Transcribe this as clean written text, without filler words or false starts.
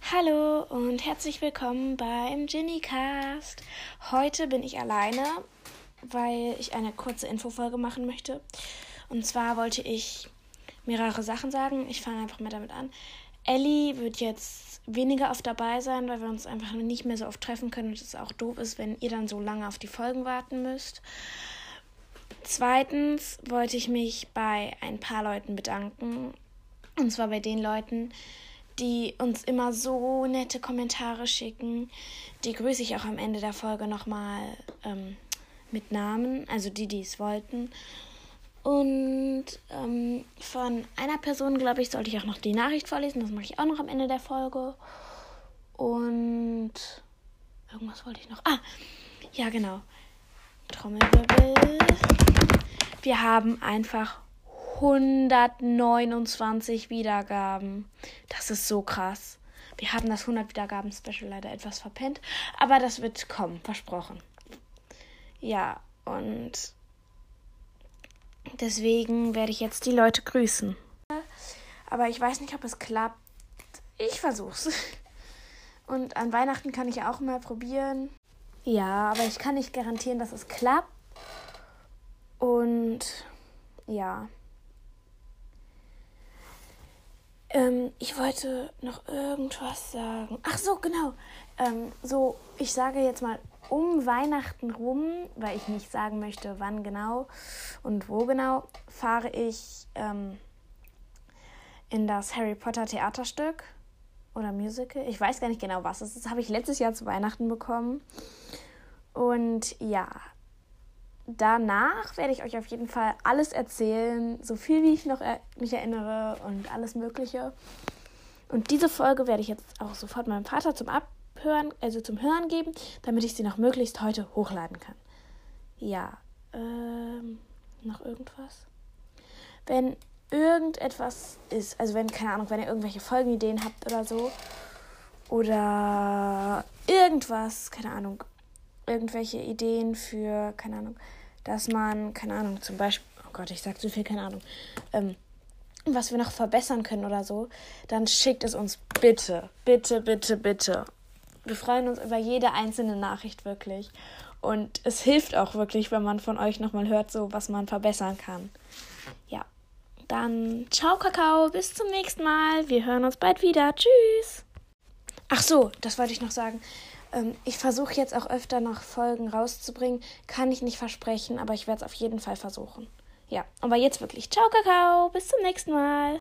Hallo und herzlich willkommen beim Ginnycast. Heute bin ich alleine, weil ich eine kurze Infofolge machen möchte. Und zwar wollte ich mehrere Sachen sagen. Ich fange einfach mal damit an. Ellie wird jetzt weniger oft dabei sein, weil wir uns einfach nicht mehr so oft treffen können und es auch doof ist, wenn ihr dann so lange auf die Folgen warten müsst. Zweitens wollte ich mich bei ein paar Leuten bedanken. Und zwar bei den Leuten, die uns immer so nette Kommentare schicken. Die grüße ich auch am Ende der Folge nochmal mit Namen, also die es wollten. Und von einer Person, glaube ich, sollte ich auch noch die Nachricht vorlesen. Das mache ich auch noch am Ende der Folge. Und irgendwas wollte ich noch. Ja genau. Trommelwirbel. Wir haben einfach 129 Wiedergaben. Das ist so krass. Wir haben das 100 Wiedergaben-Special leider etwas verpennt. Aber das wird kommen, versprochen. Ja, und deswegen werde ich jetzt die Leute grüßen. Aber ich weiß nicht, ob es klappt. Ich versuch's. Und an Weihnachten kann ich ja auch mal probieren. Ja, aber ich kann nicht garantieren, dass es klappt. Und ja. Ich wollte noch irgendwas sagen. Ach so, genau. Ich sage jetzt mal um Weihnachten rum, weil ich nicht sagen möchte, wann genau und wo genau, fahre ich in das Harry Potter Theaterstück oder Musical. Ich weiß gar nicht genau, was es ist. Das habe ich letztes Jahr zu Weihnachten bekommen. Und ja, danach werde ich euch auf jeden Fall alles erzählen, so viel wie ich noch mich erinnere und alles Mögliche. Und diese Folge werde ich jetzt auch sofort meinem Vater zum Hören geben, damit ich sie noch möglichst heute hochladen kann. Ja, noch irgendwas? Wenn irgendetwas ist, also wenn ihr irgendwelche Folgenideen habt oder so, oder irgendwas, irgendwelche Ideen für, dass man, zum Beispiel, oh Gott, ich sag zu viel, was wir noch verbessern können oder so, dann schickt es uns bitte, bitte, bitte, bitte. Wir freuen uns über jede einzelne Nachricht wirklich. Und es hilft auch wirklich, wenn man von euch nochmal hört, so was man verbessern kann. Ja, dann ciao Kakao, bis zum nächsten Mal. Wir hören uns bald wieder. Tschüss. Ach so, das wollte ich noch sagen. Ich versuche jetzt auch öfter noch Folgen rauszubringen. Kann ich nicht versprechen, aber ich werde es auf jeden Fall versuchen. Ja, aber jetzt wirklich. Ciao, Kakao. Bis zum nächsten Mal.